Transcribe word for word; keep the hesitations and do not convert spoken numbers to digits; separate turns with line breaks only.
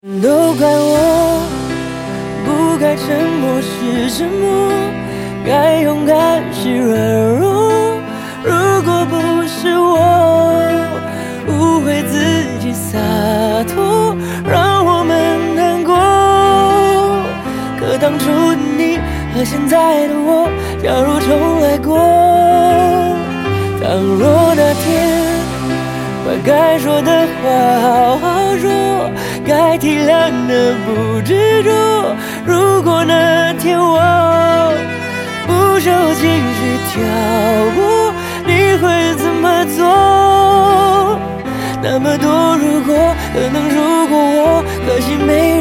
都怪我不该沉默是沉默，该勇敢是软弱。如果不是我误会自己洒脱，让我们难过。可当初的你和现在的我，假如重来过，倘若那天把该说的话好好说，该体谅的不执着。如果那天我不受情绪挑拨，你会怎么做？那么多如果，可能如果我，可惜没